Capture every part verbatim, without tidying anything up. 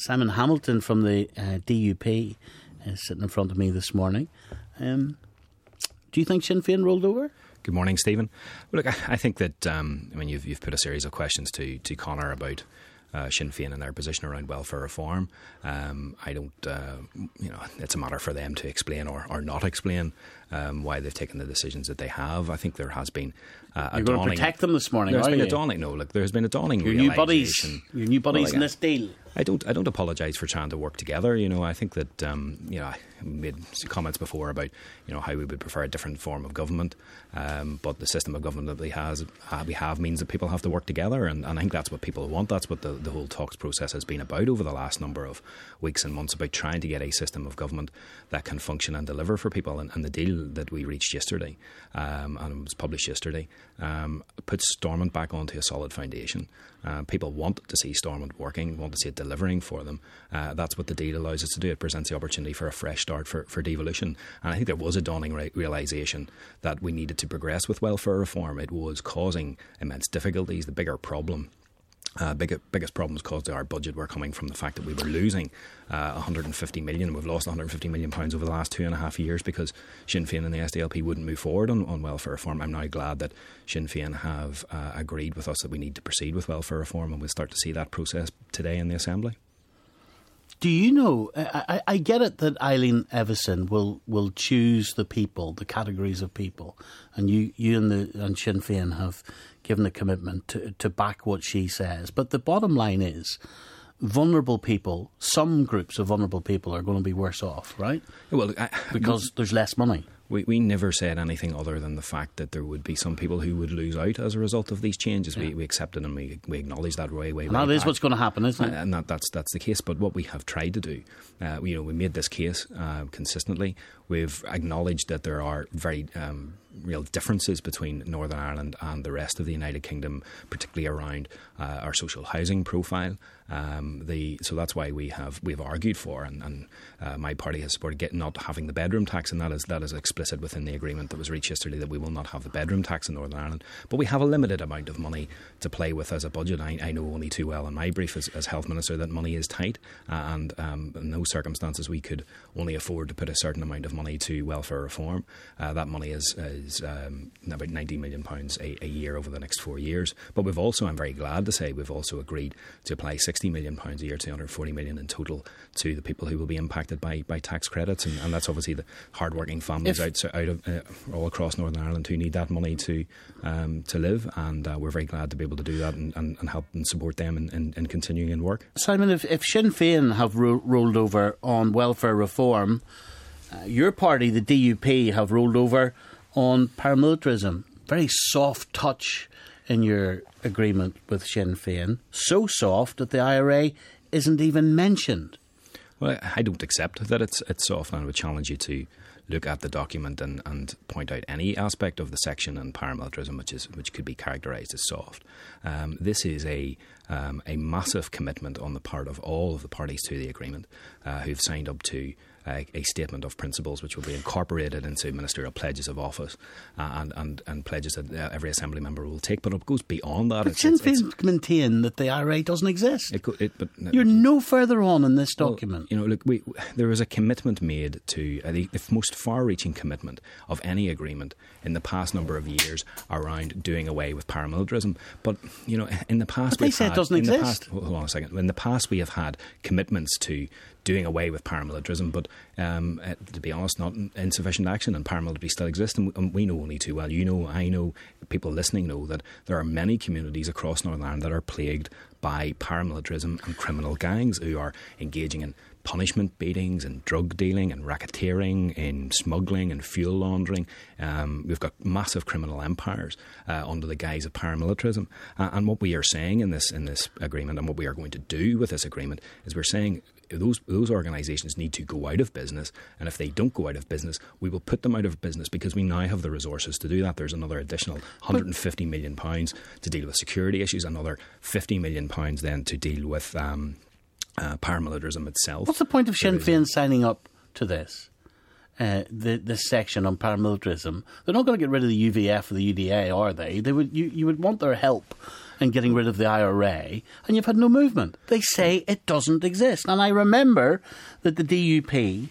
Simon Hamilton from the uh, D U P is sitting in front of me this morning. Um, do you think Sinn Féin rolled over? Good morning, Stephen. Well, look, I, I think that um, I mean you've you've put a series of questions to to Conor about uh, Sinn Féin and their position around welfare reform. Um, I don't, uh, you know, it's a matter for them to explain or, or not explain um, why they've taken the decisions that they have. I think there has been uh, a You're dawning. going to protect them this morning, There's are been you? a dawning. No, look, there's been a dawning. Your new buddies, your new buddies well, in this deal. I don't. I don't apologise for trying to work together. You know, I think that um, you know I made comments before about you know how we would prefer a different form of government, um, but the system of government that we has uh, we have means that people have to work together, and, and I think that's what people want. That's what the, the whole talks process has been about over the last number of weeks and months, about trying to get a system of government that can function and deliver for people. And, and the deal that we reached yesterday, um, and it was published yesterday, um, puts Stormont back onto a solid foundation. Uh, people want to see Stormont working, want to see it delivering for them. Uh, that's what the deal allows us to do. It presents the opportunity for a fresh start for, for devolution. And I think there was a dawning re- realisation that we needed to progress with welfare reform. It was causing immense difficulties. The bigger problem Uh, big, biggest problems caused to our budget were coming from the fact that we were losing uh, one hundred fifty million. We've lost one hundred fifty million pounds over the last two and a half years because Sinn Féin and the S D L P wouldn't move forward on, on welfare reform. I'm now glad that Sinn Féin have uh, agreed with us that we need to proceed with welfare reform, and we'll start to see that process today in the Assembly. Do you know, I, I get it that Eileen Evison will, will choose the people, the categories of people, and you, you and, the, and Sinn Féin have given a commitment to, to back what she says. But the bottom line is, vulnerable people, some groups of vulnerable people are going to be worse off, right? Well, I, because there's less money. We, we never said anything other than the fact that there would be some people who would lose out as a result of these changes. Yeah. We, we accepted and we, we acknowledge that way, way, and that way is back. What's going to happen, isn't it? And that, that's that's the case. But what we have tried to do, uh, you know, we made this case uh, consistently. We've acknowledged that there are very um, real differences between Northern Ireland and the rest of the United Kingdom, particularly around uh, our social housing profile. Um, the so that's why we have we've argued for, and, and uh, my party has supported get, not having the bedroom tax, and that is that is explicit within the agreement that was reached yesterday, that we will not have the bedroom tax in Northern Ireland. But we have a limited amount of money to play with as a budget. I, I know only too well in my brief as, as Health Minister that money is tight, uh, and um, in those circumstances we could only afford to put a certain amount of money to welfare reform. Uh, that money is, is um, about ninety million pounds a, a year over the next four years. But we've also, I'm very glad to say, we've also agreed to apply sixty million pounds a year, two hundred forty million in total, to the people who will be impacted by, by tax credits, and, and that's obviously the hard-working families out, out of uh, all across Northern Ireland who need that money to um, to live, and uh, we're very glad to be able to do that and, and, and help and support them in, in, in continuing in work. Simon, if, if Sinn Féin have ro- rolled over on welfare reform, uh, your party, the D U P, have rolled over on paramilitarism. Very soft touch in your agreement with Sinn Féin, so soft that the I R A isn't even mentioned. Well, I don't accept that it's it's soft, and I would challenge you to look at the document and, and point out any aspect of the section on paramilitarism which is which could be characterised as soft. Um, this is a um, a massive commitment on the part of all of the parties to the agreement uh, who've signed up to A, a statement of principles which will be incorporated into ministerial pledges of office uh, and, and, and pledges that uh, every Assembly member will take. But it goes beyond that. But it's, Sinn it's, Féin maintain that the I R A doesn't exist. It, it, but, You're no further on in this document. Well, you know, look, we, there was a commitment made to uh, the, the most far-reaching commitment of any agreement in the past number of years around doing away with paramilitarism. But you know, in the past, but they we've say had, it doesn't in exist. The past, hold on a second. In the past, we have had commitments to doing away with paramilitarism, but um, uh, to be honest, not insufficient action, and paramilitary still exists, and we, and we know only too well. You know, I know, people listening know that there are many communities across Northern Ireland that are plagued by paramilitarism and criminal gangs who are engaging in punishment beatings and drug dealing and racketeering, in smuggling and fuel laundering. Um, we've got massive criminal empires uh, under the guise of paramilitarism. Uh, and what we are saying in this in this agreement, and what we are going to do with this agreement, is we're saying those those organisations need to go out of business, and if they don't go out of business, we will put them out of business, because we now have the resources to do that. There's another additional one hundred fifty million pounds to deal with security issues, another fifty million pounds then to deal with um, uh, paramilitarism itself. What's the point of Sinn Féin signing up to this? Uh, the, this section on paramilitarism? They're not going to get rid of the U V F or the U D A, are they? They would. You, you would want their help and getting rid of the I R A, and you've had no movement. They say it doesn't exist. And I remember that the D U P,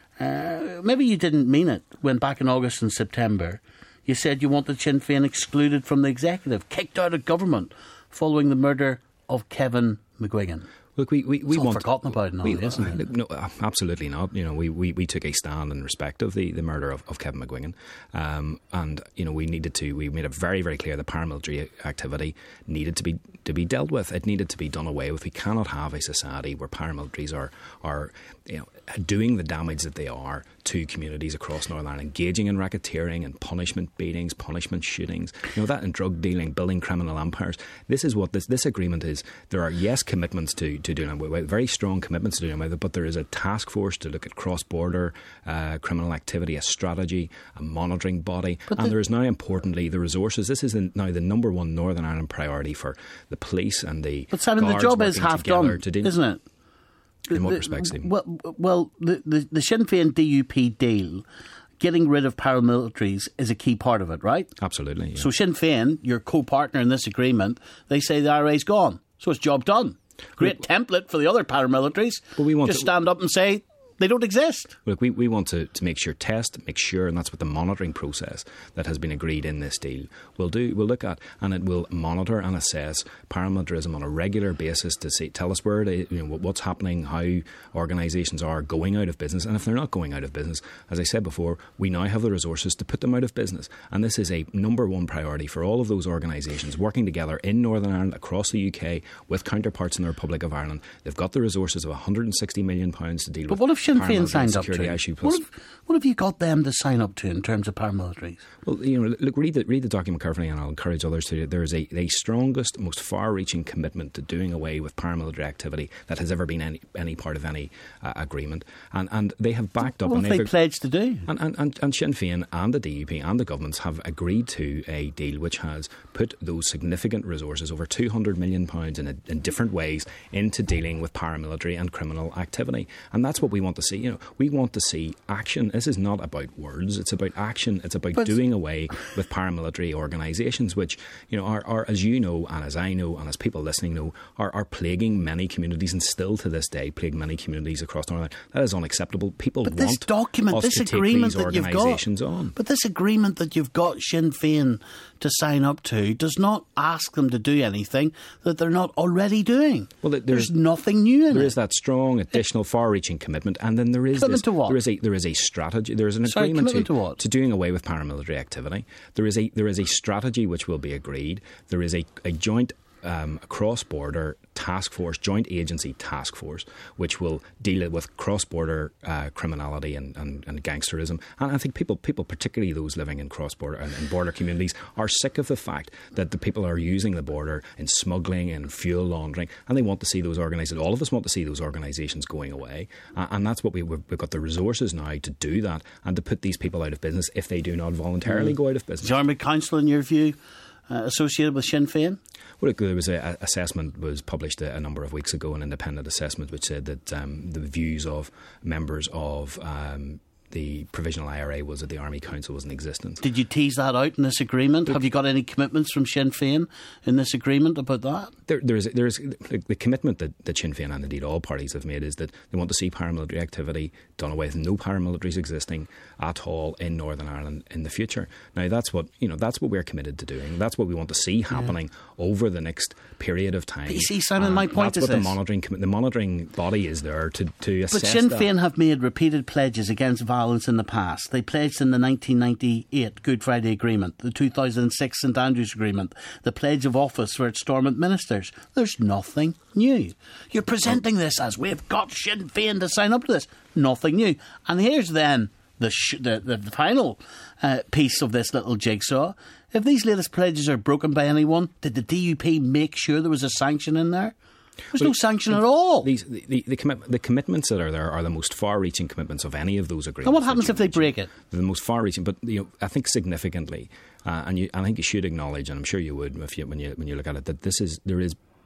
uh, maybe you didn't mean it, when back in August and September, you said you wanted Sinn Féin excluded from the executive, kicked out of government, following the murder of Kevin McGuigan. Look, we, we, we it's all want forgotten about now, we, isn't it? Look, no, absolutely not. You know, we, we, we took a stand in respect of the, the murder of, of Kevin McGuigan, um, and you know we needed to. We made it very very clear that paramilitary activity needed to be to be dealt with. It needed to be done away with. We cannot have a society where paramilitaries are are you know doing the damage that they are to communities across Northern Ireland, engaging in racketeering and punishment beatings, punishment shootings. You know that and drug dealing, building criminal empires. This is what this this agreement is. There are yes commitments to. to doing away with, very strong commitments to doing away with it, but there is a task force to look at cross-border uh, criminal activity, a strategy, a monitoring body, but and the, there is now, importantly, the resources. This is the, now the number one Northern Ireland priority for the police and the But Simon, the job is half done, deal. isn't it? In what the, respect, Stephen? Well, well the, the, the Sinn Féin D U P deal, getting rid of paramilitaries is a key part of it, right? Absolutely. Yeah. So Sinn Féin, your co-partner in this agreement, they say the I R A's gone, so it's job done. Great template for the other paramilitaries. Well, we want Just to, stand up and say they don't exist. Look, we, we want to, to make sure, test, make sure, and that's what the monitoring process that has been agreed in this deal will do. We'll look at, and it will monitor and assess paramilitarism on a regular basis to see, tell us where they, you know, what's happening, how organisations are going out of business, and if they're not going out of business, as I said before, we now have the resources to put them out of business. And this is a number one priority for all of those organisations working together in Northern Ireland, across the U K, with counterparts in the Republic of Ireland. They've got the resources of one hundred sixty million pounds to deal but with. What if Sinn Féin signed up to? Issue, what, have, what have you got them to sign up to in terms of paramilitaries? Well, you know, look, read the, read the document carefully, and I'll encourage others to. There is a the strongest, most far-reaching commitment to doing away with paramilitary activity that has ever been any any part of any uh, agreement, and and they have backed up. What and have they pledged to do? And, and, and, and Sinn Féin and the D U P and the governments have agreed to a deal which has put those significant resources, over two hundred million pounds in, a, in different ways, into dealing with paramilitary and criminal activity, and that's what we want to see. You know, we want to see action. This is not about words; it's about action. It's about but doing away with paramilitary organisations, which you know are, are, as you know, and as I know, and as people listening know, are, are plaguing many communities, and still to this day plague many communities across Northern Ireland. That is unacceptable. People but want this document, us this to agreement take these that you've got, on. But this agreement that you've got Sinn Féin to sign up to does not ask them to do anything that they're not already doing. Well, there's, there's nothing new in there it. There is that strong, additional, far-reaching commitment, and then there is commitment this, to what? There is a there is a strategy. There is an Sorry, agreement to, to, what? to doing away with paramilitary activity. There is a there is a strategy which will be agreed. There is a, a joint um, cross-border task force, joint agency task force, which will deal with cross-border uh, criminality and, and, and gangsterism. And I think people, people, particularly those living in cross-border and, and border communities, are sick of the fact that the people are using the border in smuggling and fuel laundering, and they want to see those organisations. All of us want to see those organisations going away, uh, and that's what we, we've got the resources now to do that and to put these people out of business if they do not voluntarily mm. go out of business. Is the Army Council, in your view, uh, associated with Sinn Féin? Well, look, there was an assessment was published a, a number of weeks ago, an independent assessment which said that um, the views of members of um, the provisional I R A was that the Army Council was in existence. Did you tease that out in this agreement? Have you got any commitments from Sinn Féin in this agreement about that? There, there is, there is the commitment that, that Sinn Féin and indeed all parties have made is that they want to see paramilitary activity done away with, no paramilitaries existing at all in Northern Ireland in the future. Now that's what you know. That's what we're committed to doing. That's what we want to see happening yeah. over the next period of time. But you see, Simon, my point that's is what this. the monitoring the monitoring body is there to to assess. But Sinn that. Féin have made repeated pledges against violence in the past. They pledged in the nineteen ninety-eight Good Friday Agreement, the two thousand six St Andrews Agreement, the pledge of office for its dormant ministers. There's nothing new. You're presenting this as we've got Sinn Féin to sign up to this. Nothing new. And here's then the sh- the, the, the final uh, piece of this little jigsaw. If these latest pledges are broken by anyone, did the D U P make sure there was a sanction in there? There's well, no sanction at all. These, the, the, the, commit, the commitments that are there are the most far-reaching commitments of any of those agreements. And what happens if they break it? They're the most far-reaching, but you know, I think significantly, uh, and you, I think you should acknowledge, and I'm sure you would if you, when you when you look at it, that this is there is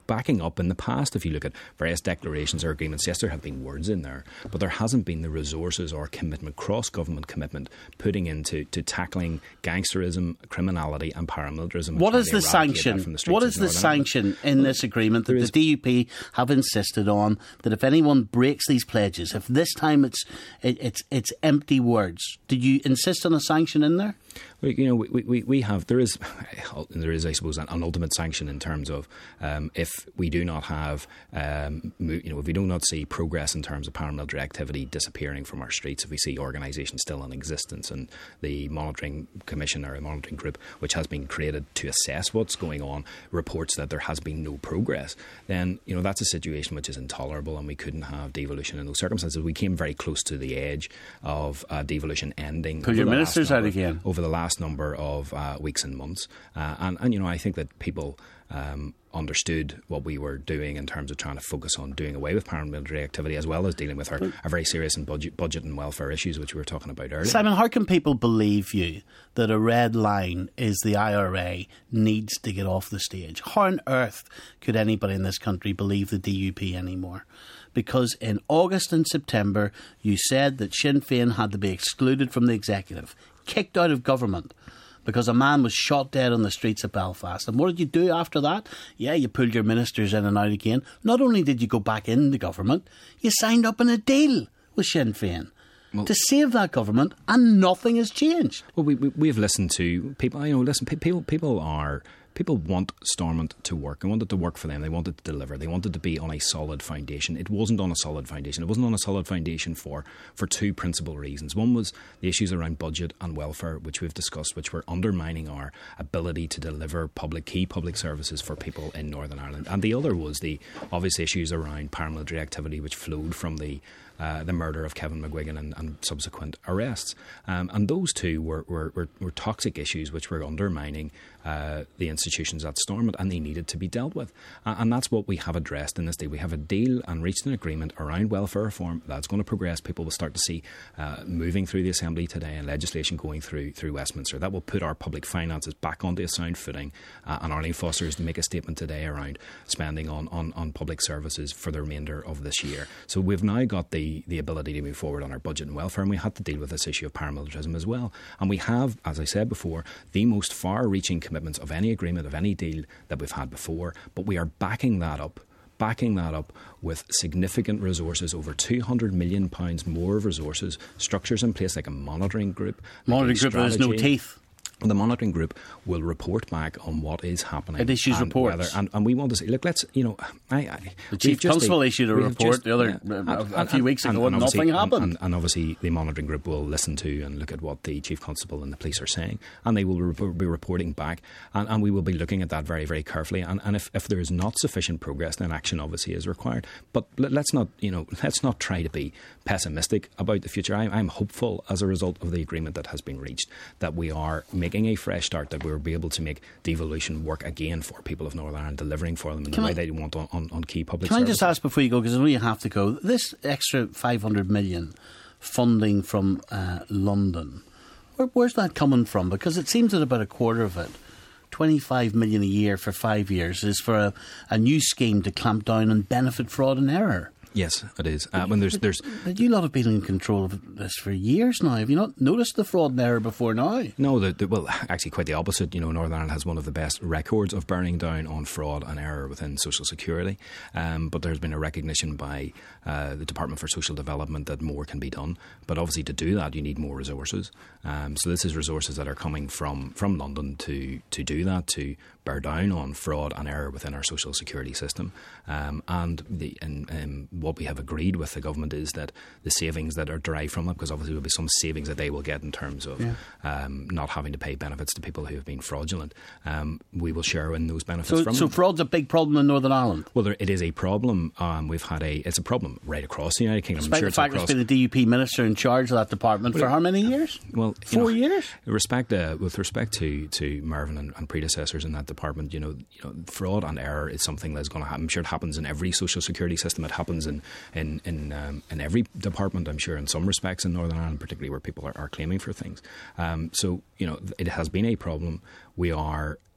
backing up in the past. If you look at various declarations or agreements, yes, there have been words in there, but there hasn't been the resources or commitment, cross-government commitment, putting into to tackling gangsterism, criminality and paramilitarism. What is the sanction? The what is the sanction in this agreement that the D U P have insisted on, that if anyone breaks these pledges, if this time it's it, it's it's empty words, did you insist on a sanction in there? We, you know, we, we, we have there is there is I suppose an, an ultimate sanction in terms of um, if we do not have um, you know if we do not see progress in terms of paramilitary activity disappearing from our streets, if we see organisations still in existence and the monitoring commission or a monitoring group which has been created to assess what's going on reports that there has been no progress, then you know that's a situation which is intolerable, and we couldn't have devolution in those circumstances. We came very close to the edge of uh, devolution ending. Put your ministers out again over the last number of uh, weeks and months, uh, and, and you know I think that people um, understood what we were doing in terms of trying to focus on doing away with paramilitary activity as well as dealing with our, our very serious and budget, budget and welfare issues which we were talking about earlier. Simon, how can people believe you that a red line is the I R A needs to get off the stage? How on earth could anybody in this country believe the D U P anymore? Because in August and September you said that Sinn Féin had to be excluded from the executive, kicked out of government, because a man was shot dead on the streets of Belfast. And what did you do after that? Yeah, you pulled your ministers in and out again. Not only did you go back in the government, you signed up in a deal with Sinn Féin well, to save that government, and nothing has changed. Well, we, we, we have listened to people. You know, listen, people, people are... People want Stormont to work. They want it to work for them. They want it to deliver. They want it to be on a solid foundation. It wasn't on a solid foundation. It wasn't on a solid foundation for, for two principal reasons. One was the issues around budget and welfare, which we've discussed, which were undermining our ability to deliver public key public services for people in Northern Ireland. And the other was the obvious issues around paramilitary activity, which flowed from the Uh, the murder of Kevin McGuigan and, and subsequent arrests. Um, and those two were, were, were, were toxic issues which were undermining uh, the institutions at Stormont, and they needed to be dealt with. Uh, and that's what we have addressed in this deal. We have a deal and reached an agreement around welfare reform that's going to progress. People will start to see uh, moving through the Assembly today and legislation going through through Westminster. That will put our public finances back onto a sound footing. Uh, and Arlene Foster is to make a statement today around spending on, on, on public services for the remainder of this year. So we've now got the the ability to move forward on our budget and welfare, and we had to deal with this issue of paramilitarism as well. And we have, as I said before, the most far-reaching commitments of any agreement, of any deal that we've had before, but we are backing that up backing that up with significant resources, over two hundred million pounds more of resources, structures in place like a monitoring group. Monitoring group that has no teeth. The monitoring group will report back on what is happening. It issues and reports. Whether, and, and we want to say, look, let's, you know, I, I, the Chief Constable issued a report just, the other yeah, a, a, a few weeks ago and, and nothing happened. And, and obviously the monitoring group will listen to and look at what the Chief Constable and the police are saying, and they will re- be reporting back, and, and we will be looking at that very, very carefully. And, and if, if there is not sufficient progress, then action obviously is required. But let, let's not, you know, let's not try to be pessimistic about the future. I, I'm hopeful as a result of the agreement that has been reached that we are making a fresh start, that we'll be able to make devolution work again for people of Northern Ireland, delivering for them in can the way I, they want on, on, on key public can services. Can I just ask before you go, because I know you have to go, this extra five hundred million funding from uh, London, where, where's that coming from? Because it seems that about a quarter of it, twenty-five million a year for five years, is for a, a new scheme to clamp down on benefit fraud and error. Yes, it is. Uh, when there's, there's, but you lot have been in control of this for years now. Have you not noticed the fraud and error before now? No, the, the, well, actually quite the opposite. You know, Northern Ireland has one of the best records of bearing down on fraud and error within social security. Um, but there's been a recognition by uh, the Department for Social Development that more can be done. But obviously to do that, you need more resources. Um, so this is resources that are coming from, from London to, to do that, to bear down on fraud and error within our social security system. Um, and the and, um, what we have agreed with the government is that the savings that are derived from it, because obviously there will be some savings that they will get in terms of yeah. um, not having to pay benefits to people who have been fraudulent, um, we will share in those benefits so, from so them. So fraud's a big problem in Northern Ireland? Well, there, it is a problem. Um, we've had a, it's a problem right across the United Kingdom. Despite sure the fact there's been a D U P minister in charge of that department well, for how many years? Well, Four you know, years? Respect, uh, with respect to, to Mervyn and, and predecessors in that department, you know, you know, fraud and error is something that's going to happen. I'm sure it happens in every social security system. It happens in in in, um, in every department, I'm sure, in some respects in Northern Ireland, particularly where people are, are claiming for things. Um, so, you know, it has been a problem. We are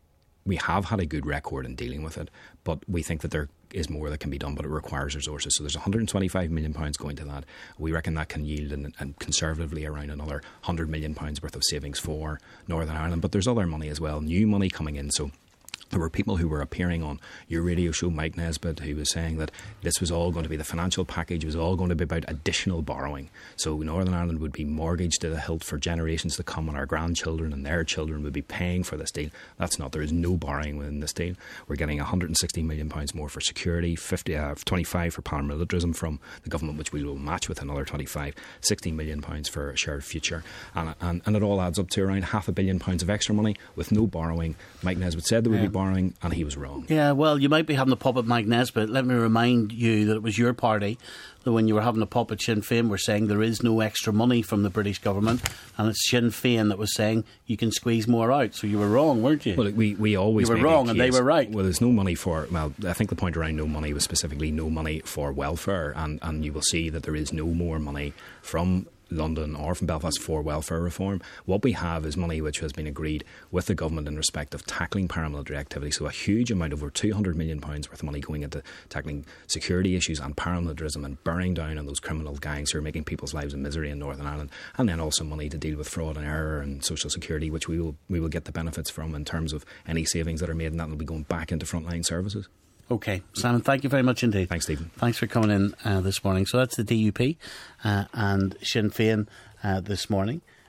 we have had a good record in dealing with it, but we think that there is more that can be done, but it requires resources. So there's one hundred twenty-five million pounds going to that. We reckon that can yield an, an conservatively around another one hundred million pounds worth of savings for Northern Ireland. But there's other money as well, new money coming in. So there were people who were appearing on your radio show, Mike Nesbitt, who was saying that this was all going to be the financial package, was all going to be about additional borrowing. So Northern Ireland would be mortgaged to the hilt for generations to come, and our grandchildren and their children would be paying for this deal. That's not. There is no borrowing within this deal. We're getting one hundred sixty million pounds more for security, fifty, uh, twenty-five for paramilitarism from the government, which we will match with another twenty-five, sixty million pounds for a shared future. And, and, and it all adds up to around half a billion pounds of extra money with no borrowing. Mike Nesbitt said there would yeah. be borrowing, and he was wrong. Yeah, well, you might be having a pop at Mike Nesbitt. Let me remind you that it was your party that when you were having a pop at Sinn Féin were saying there is no extra money from the British government, and it's Sinn Féin that was saying you can squeeze more out. So you were wrong, weren't you? Well, we, we always You were wrong and they were right. Well, there's no money for, well, I think the point around no money was specifically no money for welfare, and, and you will see that there is no more money from London or from Belfast for welfare reform. What we have is money which has been agreed with the government in respect of tackling paramilitary activity. So a huge amount, over two hundred million pounds worth of money going into tackling security issues and paramilitarism and burning down on those criminal gangs who are making people's lives a misery in Northern Ireland. And then also money to deal with fraud and error and social security, which we will we will get the benefits from in terms of any savings that are made, and that will be going back into frontline services. OK. Simon, thank you very much indeed. Thanks, Stephen. Thanks for coming in uh, this morning. So that's the D U P uh, and Sinn Féin uh, this morning.